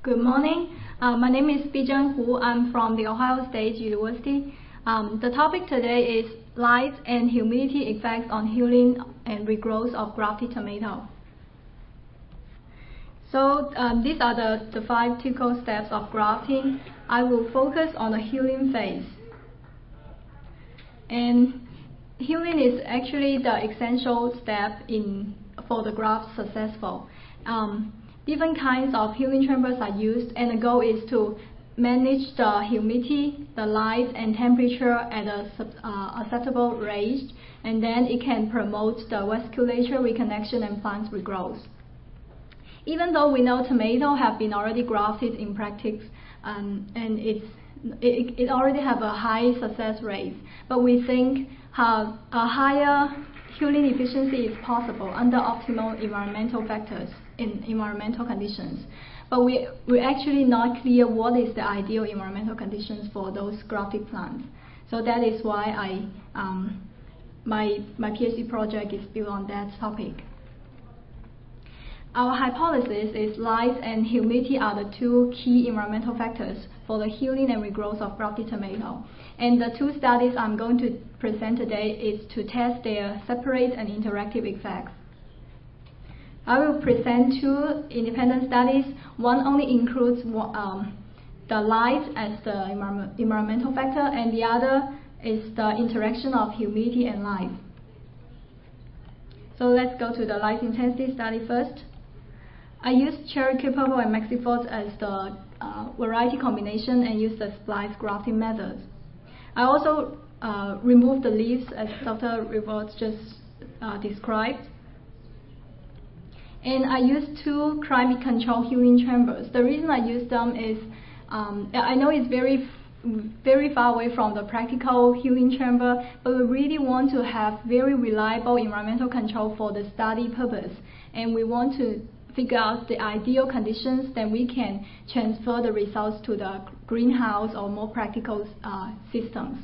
Good morning. My name is Bizhen Hu. I'm from the Ohio State University. The topic today is light and humidity effects on healing and regrowth of grafted tomato. So these are the 5 typical steps of grafting. I will focus on the healing phase. And healing is actually the essential step for the graft successful. Different kinds of healing chambers are used, and the goal is to manage the humidity, the light, and temperature at a acceptable range, and then it can promote the vasculature reconnection and plant regrowth. Even though we know tomatoes have been already grafted in practice, and it already have a high success rate, but we think a higher healing efficiency is possible under optimal environmental factors in environmental conditions. But we're actually not clear what is the ideal environmental conditions for those grafted plants. So that is why my PhD project is built on that topic. Our hypothesis is light and humidity are the 2 key environmental factors for the healing and regrowth of grafted tomato. And the 2 studies I'm going to present today is to test their separate and interactive effects. I will present 2 independent studies. One only includes the light as the environmental factor, and the other is the interaction of humidity and light. So let's go to the light intensity study first. I used Cherokee Purple and Mexifort as the variety combination and used the splice grafting method. I also removed the leaves as Dr. Rivard just described. And I used 2 climate control healing chambers. The reason I used them is I know it's very far away from the practical healing chamber, but we really want to have very reliable environmental control for the study purpose. And we want to figure out the ideal conditions, then we can transfer the results to the greenhouse or more practical systems.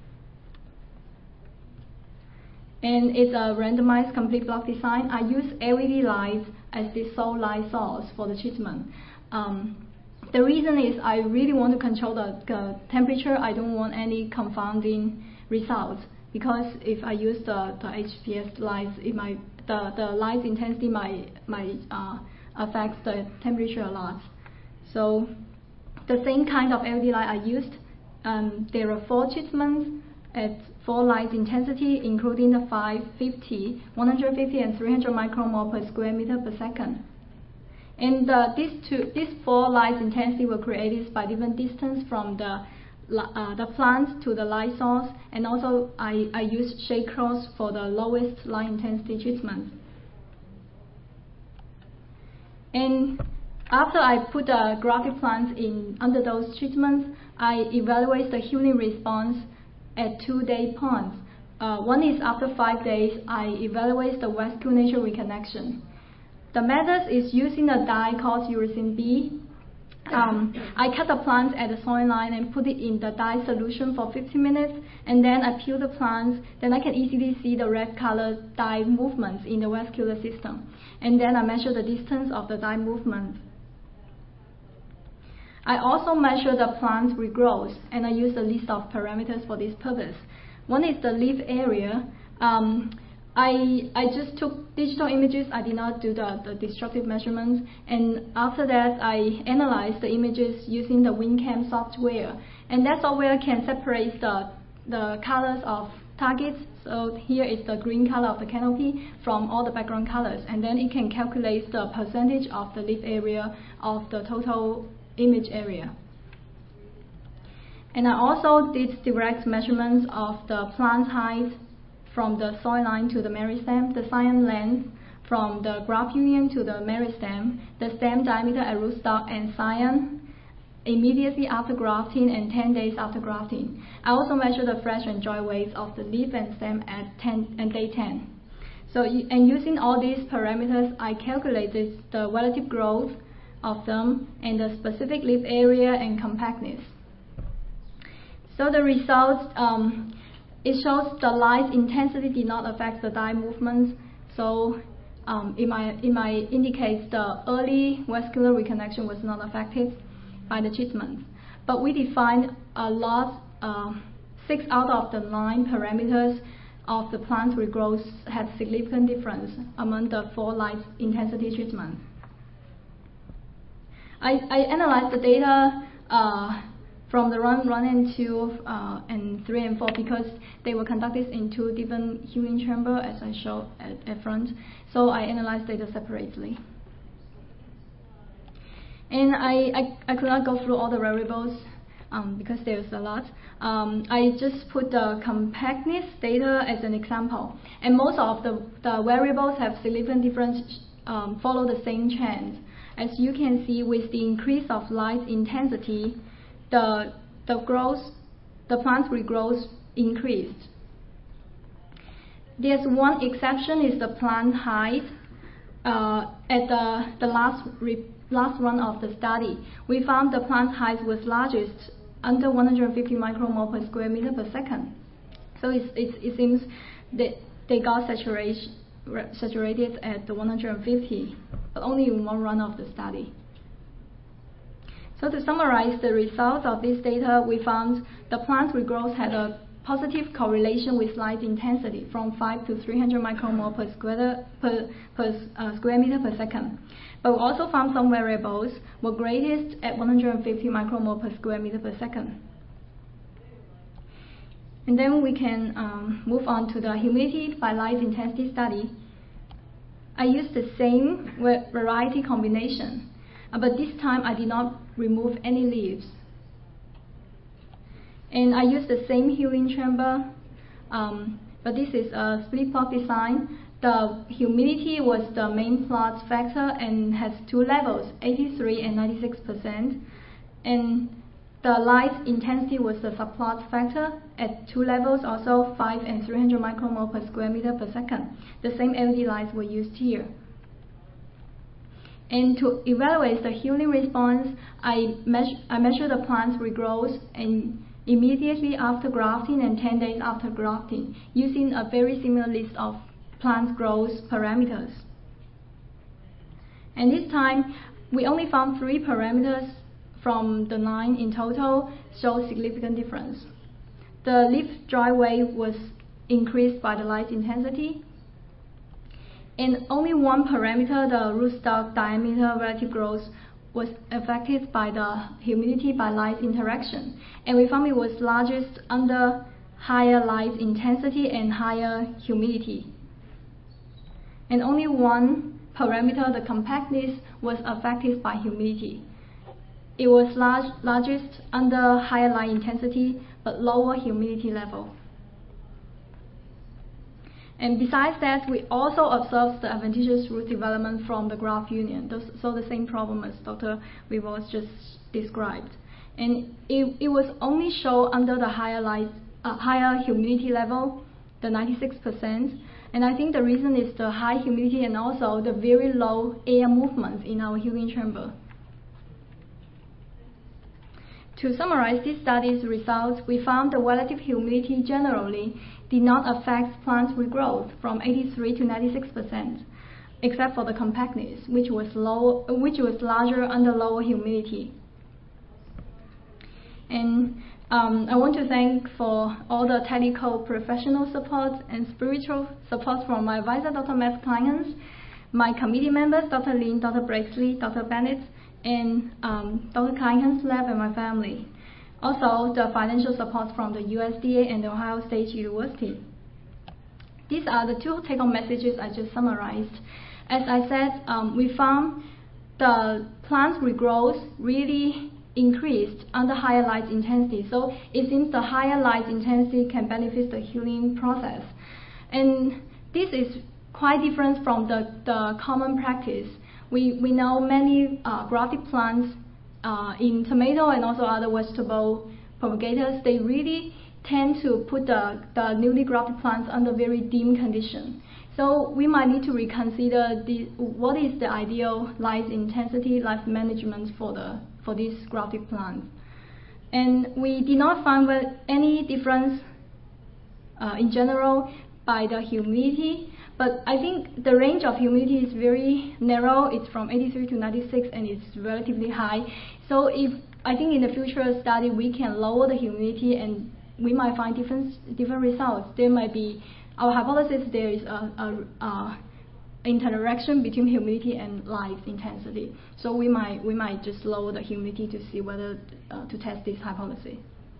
And it's a randomized complete block design. I use LED lights as the sole light source for the treatment. The reason is I really want to control the temperature. I don't want any confounding results, because if I use the HPS lights, the light intensity might affect the temperature a lot. So the same kind of LED light I used. There are 4 treatments at 4 light intensity, including the 550, 150, and 300 micromole per square meter per second. And these 4 light intensity were created by different distance from the plant to the light source, and also I used shade cross for the lowest light intensity treatment. And after I put the grafted plants under those treatments, I evaluate the healing response at 2-day points. One is after 5 days, I evaluate the vasculature reconnection. The method is using a dye called uracil B. I cut the plants at the soil line and put it in the dye solution for 15 minutes, and then I peel the plants. Then I can easily see the red color dye movements in the vascular system. And then I measure the distance of the dye movement. I also measure the plant regrowth, and I use a list of parameters for this purpose. One is the leaf area. I just took digital images. I did not do the destructive measurements. And after that, I analyzed the images using the WinCam software. And that software can separate the colors of targets. So here is the green color of the canopy from all the background colors. And then it can calculate the percentage of the leaf area of the total image area. And I also did direct measurements of the plant height from the soil line to the meristem, the scion length from the graft union to the meristem, the stem diameter at rootstock and scion immediately after grafting and 10 days after grafting. I also measure the fresh and dry weights of the leaf and stem at day 10. So, and using all these parameters, I calculated the relative growth of them and the specific leaf area and compactness. So the results, it shows the light intensity did not affect the dye movements. So it might indicate the early vascular reconnection was not affected by the treatment. But we defined a lot, 6 out of the 9 parameters of the plant regrowth had significant difference among the 4 light intensity treatments. I analyzed the data from the run and 2 and 3 and 4 because they were conducted in 2 different healing chambers, as I showed at front. So I analyzed data separately. And I could not go through all the variables because there's a lot. I just put the compactness data as an example. And most of the variables have significant difference, follow the same trend. As you can see, with the increase of light intensity, the plant regrowth increased. There's one exception, is the plant height. At the last run of the study, we found the plant height was largest under 150 micromole per square meter per second. So it seems that they got saturated at the 150, but only in one run of the study. So to summarize the results of this data, we found the plant regrowth had a positive correlation with light intensity from 5 to 300 micromole per square meter per second. But we also found some variables were greatest at 150 micromole per square meter per second. And then we can move on to the humidity by light intensity study. I used the same variety combination, but this time I did not remove any leaves. And I used the same healing chamber, but this is a split plot design. The humidity was the main plot factor and has 2 levels, 83 and 96%. And the light intensity was the subplot factor at 2 levels, also 5 and 300 micromole per square meter per second. The same LED lights were used here. And to evaluate the healing response, I measured the plant's regrowth and immediately after grafting and 10 days after grafting, using a very similar list of plant growth parameters. And this time, we only found 3 parameters from the 9 in total show significant difference. The leaf dry weight was increased by the light intensity, and only one parameter, the rootstock diameter relative growth, was affected by the humidity by light interaction. And we found it was largest under higher light intensity and higher humidity. And only one parameter, the compactness, was affected by humidity. It was largest under higher light intensity but lower humidity level. And besides that, we also observed the adventitious root development from the graft union, so the same problem as Dr. Vivos just described. And it was only shown under the higher humidity level, the 96%. And I think the reason is the high humidity and also the very low air movements in our healing chamber. To summarize this study's results, we found the relative humidity generally did not affect plant regrowth from 83 to 96%, except for the compactness, which was larger under lower humidity. And I want to thank for all the technical professional support and spiritual support from my advisor, Dr. Matt Kleinhans, my committee members, Dr. Lin, Dr. Brakesley, Dr. Bennett, and Dr. Kleinhans' lab and my family. Also, the financial support from the USDA and the Ohio State University. These are the 2 take-home messages I just summarized. As I said, we found the plant regrowth really increased under higher light intensity. So it seems the higher light intensity can benefit the healing process. And this is quite different from the common practice. We know many grafted plants in tomato and also other vegetable propagators, they really tend to put the newly grafted plants under very dim condition. So we might need to reconsider what is the ideal light intensity, light management for these grafted plants. And we did not find any difference in general by the humidity, But I think the range of humidity is very narrow. It's from 83 to 96, and it's relatively high. So I think in the future study we can lower the humidity, and we might find different results. There might be, our hypothesis there is a interaction between humidity and light intensity. So we might just lower the humidity to see whether to test this hypothesis.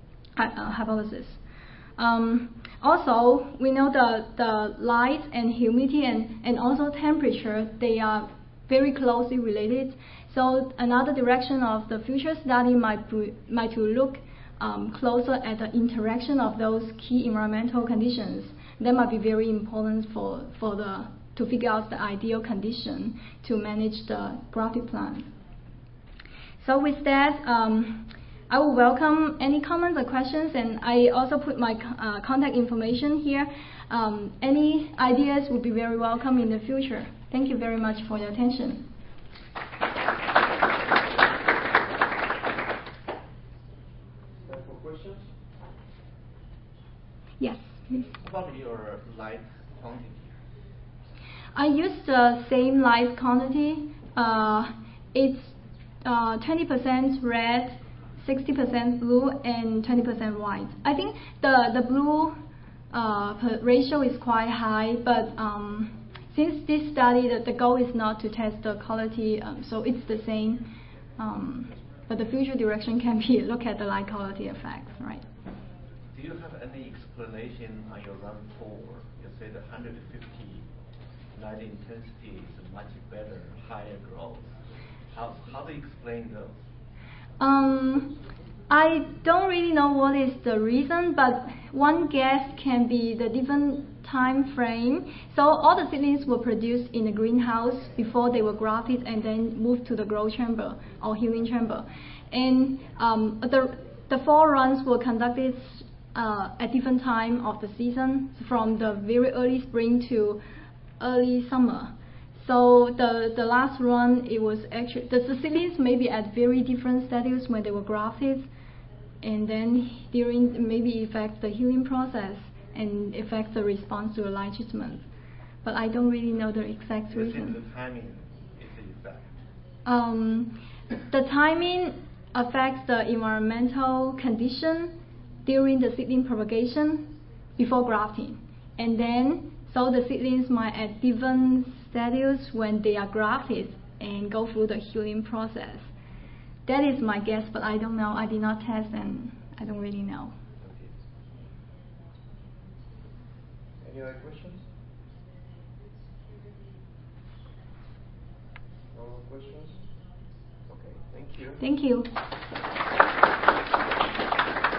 Also, we know the light and humidity and also temperature, they are very closely related. So another direction of the future study might to look closer at the interaction of those key environmental conditions. That might be very important to figure out the ideal condition to manage the grafted plant. So with that, I will welcome any comments or questions, and I also put my contact information here. Any ideas would be very welcome in the future. Thank you very much for your attention. Time for questions? Yes, please. What about your light quantity? I use the same light quantity. It's 20% red, 60% blue, and 20% white. I think the blue ratio is quite high, but since this study, the goal is not to test the quality, so it's the same. But the future direction can be look at the light quality effects, right? Do you have any explanation on your run 4? You say the 150 light intensity is much better, higher growth. How do you explain those? I don't really know what is the reason, but one guess can be the different time frame. So all the seedlings were produced in the greenhouse before they were grafted and then moved to the growth chamber or healing chamber. And the 4 runs were conducted at different time of the season, from the very early spring to early summer. So the last run, it was actually, the seedlings may be at very different stages when they were grafted, and then during maybe affect the healing process and affect the response to the light treatment. But I don't really know the exact reason. The timing is the effect. The timing affects the environmental condition during the seedling propagation before grafting, and then so the seedlings might at different stages when they are grafted and go through the healing process. That is my guess, but I don't know. I did not test, and I don't really know. Okay. Any other questions? No more questions? Okay, thank you. Thank you.